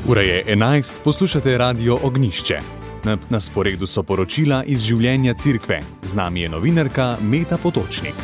Ura je 11, poslušate Radio Ognjišče. Na sporedu so poročila iz življenja Cerkve. Z nami je novinarka Meta Potočnik.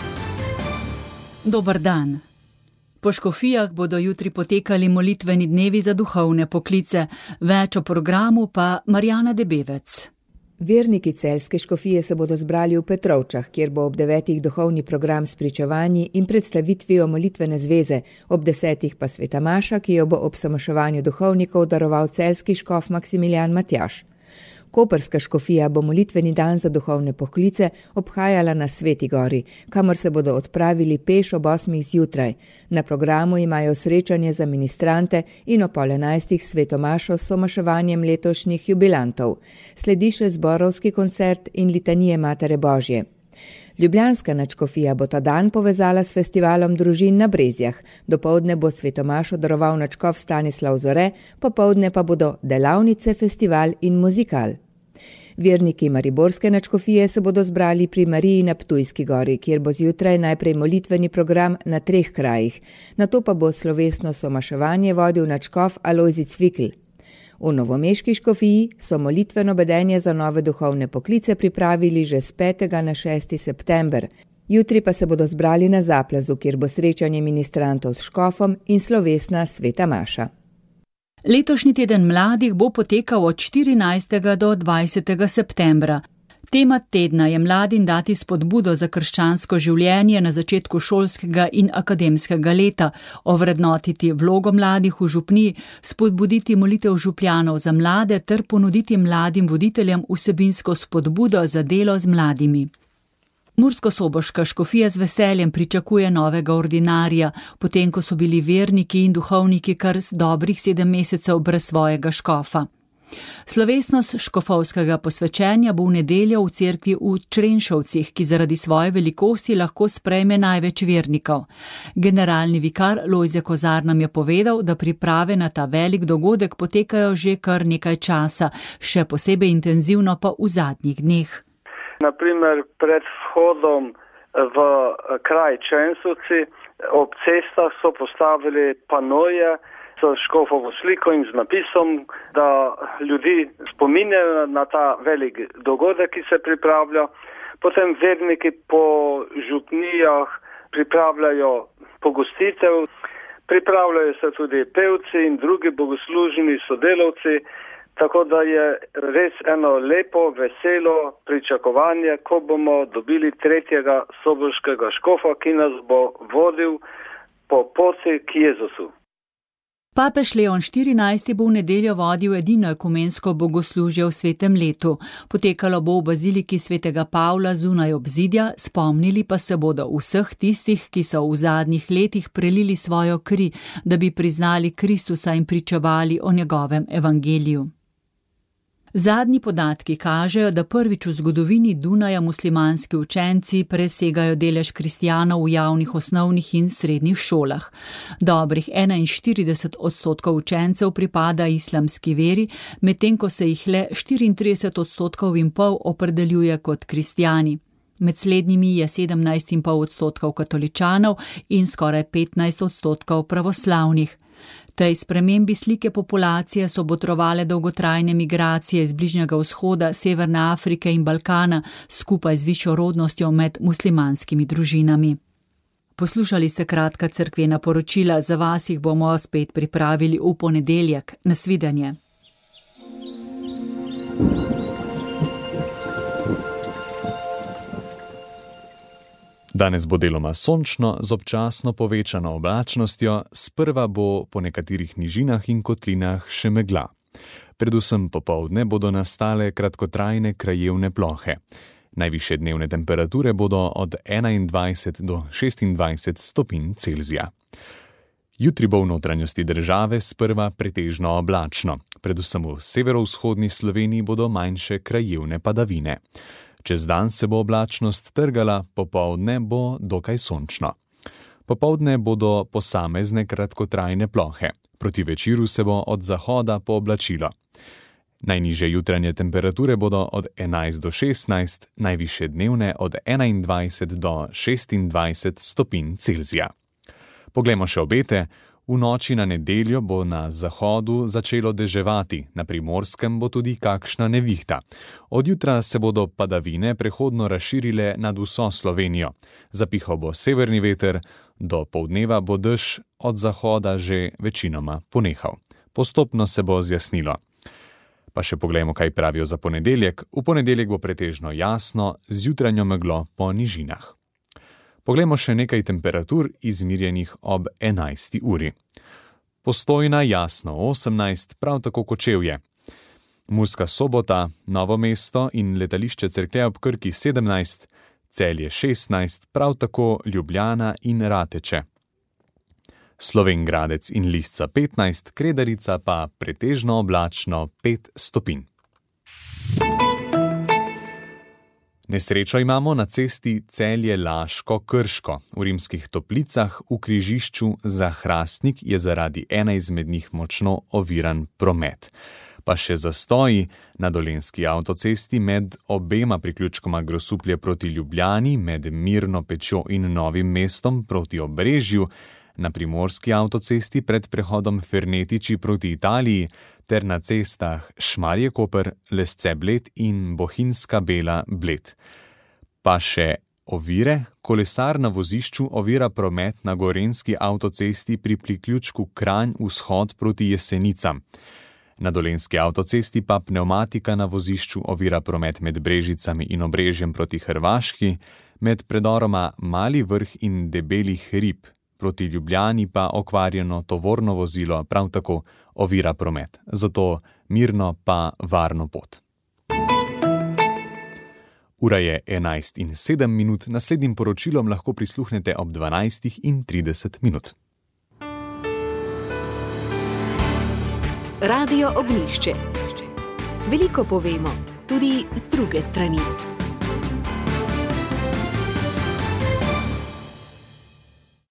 Dober dan. Po škofijah bodo jutri potekali molitveni dnevi za duhovne poklice. Več o programu pa Marjana Debevec. Verniki celjske škofije se bodo zbrali v Petrovčah, kjer bo ob 9. duhovni program s pričevanji in predstavitvijo molitvene zveze, ob 10. pa sveta maša, ki jo bo ob samaševanju duhovnikov daroval celjski škof Maksimilijan Matjaž. Koprska škofija bo molitveni dan za duhovne poklice obhajala na Sveti gori, kamor se bodo odpravili peš ob 8. zjutraj. Na programu imajo srečanje za ministrante in ob 11. sveto mašo s somaševanjem letošnjih jubilantov. Sledi še zborovski koncert in litanije Matere Božje. Ljubljanska nadškofija bo ta dan povezala s festivalom družin na Brezjah. Dopoldne bo sveto mašo daroval nadškof Stanislav Zore, popoldne pa bodo delavnice, festival in muzikal. Verniki mariborske nadškofije se bodo zbrali pri Mariji na Ptujski gori, kjer bo zjutraj najprej molitveni program na 3 krajih. Nato pa bo slovesno somaševanje vodil nadškof Alojzij Cvikl. V novomeški škofiji so molitveno bedenje za nove duhovne poklice pripravili že z 5. na 6. september. Jutri pa se bodo zbrali na Zaplazu, kjer bo srečanje ministrantov s škofom in slovesna sveta maša. Letošnji teden mladih bo potekal od 14. do 20. septembra. Tema tedna je mladim dati spodbudo za krščansko življenje na začetku šolskega in akademskega leta, ovrednotiti vlogo mladih v župniji, spodbuditi molitev župljanov za mlade ter ponuditi mladim voditeljem vsebinsko spodbudo za delo z mladimi. Murskosoboška škofija z veseljem pričakuje novega ordinarja, potem ko so bili verniki in duhovniki kar dobrih 7 mesecev brez svojega škofa. Slovesnost škofovskega posvečenja bo v nedeljo v cerkvi v Črenšovcih, ki zaradi svoje velikosti lahko sprejme največ vernikov. Generalni vikar Lojze Kozar nam je povedal, da priprave na ta velik dogodek potekajo že kar nekaj časa, še posebej intenzivno pa v zadnjih dneh. Naprimer, pred vhodom v kraj Črenšovci ob cestah so postavili panoje s škofovo sliko in z napisom, da ljudi spominjajo na ta velik dogodek, ki se pripravlja. Potem verniki po župnijah pripravljajo pogostitev, pripravljajo se tudi pevci in drugi bogoslužni sodelavci, tako da je res eno lepo, veselo pričakovanje, ko bomo dobili 3. soboškega škofa, ki nas bo vodil po poti k Jezusu. Papež Leon XIV bo v nedeljo vodil edino ekumensko bogoslužje v svetem letu. Potekalo bo v baziliki svetega Pavla zunaj obzidja, spomnili pa se bodo vseh tistih, ki so v zadnjih letih prelili svojo kri, da bi priznali Kristusa in pričevali o njegovem evangeliju. Zadnji podatki kažejo, da prvič v zgodovini Dunaja muslimanski učenci presegajo delež kristjanov v javnih osnovnih in srednjih šolah. Dobrih 41% učencev pripada islamski veri, medtem ko se jih le 34,5% opredeljuje kot kristjani. Med slednjimi je 17,5% katoličanov in skoraj 15% pravoslavnih. Tej spremembi slike populacije so botrovale dolgotrajne migracije iz Bližnjega vzhoda, Severne Afrike in Balkana skupaj z višjo rodnostjo med muslimanskimi družinami. Poslušali ste kratka cerkvena poročila, za vas jih bomo spet pripravili v ponedeljek. Nasvidenje. Danes bo deloma sončno z občasno povečano oblačnostjo, sprva bo po nekaterih nižinah in kotlinah še megla. Predvsem popoldne bodo nastale kratkotrajne krajevne plohe. Najvišje dnevne temperature bodo od 21 do 26 stopinj Celzija. Jutri bo v notranjosti države sprva pretežno oblačno. Predvsem v severovzhodni Sloveniji bodo manjše krajevne padavine. Čez dan se bo oblačnost trgala, popoldne bo dokaj sončno. Popoldne bodo posamezne kratkotrajne plohe. Proti večeru se bo od zahoda pooblačilo. Najnižje jutranje temperature bodo od 11 do 16, najvišje dnevne od 21 do 26 stopinj Celzija. Poglejmo še obete. V noči na nedeljo bo na zahodu začelo deževati, na Primorskem bo tudi kakšna nevihta. Od jutra se bodo padavine prehodno razširile nad vso Slovenijo. Zapihal bo severni veter, do poldneva bo dež od zahoda že večinoma ponehal. Postopno se bo zjasnilo. Pa še poglejmo, kaj pravijo za ponedeljek. V ponedeljek bo pretežno jasno, z jutranjo meglo po nižinah. Poglejmo še nekaj temperatur izmirjenih ob 11. uri. Postojna jasno 18, prav tako Kočevje. Murska Sobota, Novo mesto in letališče Cerklje ob Krki 17, Celje 16, prav tako Ljubljana in Rateče. Slovenj Gradec in Lisca 15, Kredarica pa pretežno oblačno 5 stopinj. Nesrečo imamo na cesti Celje-Laško-Krško. V Rimskih Toplicah v križišču za Hrastnik je zaradi ene izmed njih močno oviran promet. Pa še zastoji na Dolenjski avtocesti med obema priključkoma Grosuplje proti Ljubljani, med Mirno Pečjo in Novim mestom proti Obrežju, na Primorski avtocesti pred prehodom Fernetiči proti Italiji ter na cestah Šmarje-Koper, Lesce-Bled in Bohinjska Bela-Bled. Pa še ovire, kolesar na vozišču ovira promet na Gorenjski avtocesti pri priključku Kranj-Vzhod proti Jesenicam. Na Dolenjski avtocesti pa pnevmatika na vozišču ovira promet med Brežicami in Obrežjem proti Hrvaški, med predoroma Mali Vrh in Debelih Rib. Proti Ljubljani pa okvarjeno tovorno vozilo prav tako ovira promet, zato mirno pa varno pot. Ura je 11:07, naslednjim poročilom lahko prisluhnete ob 12:30. Radio Ognjišče. Veliko povemo, tudi z druge strani.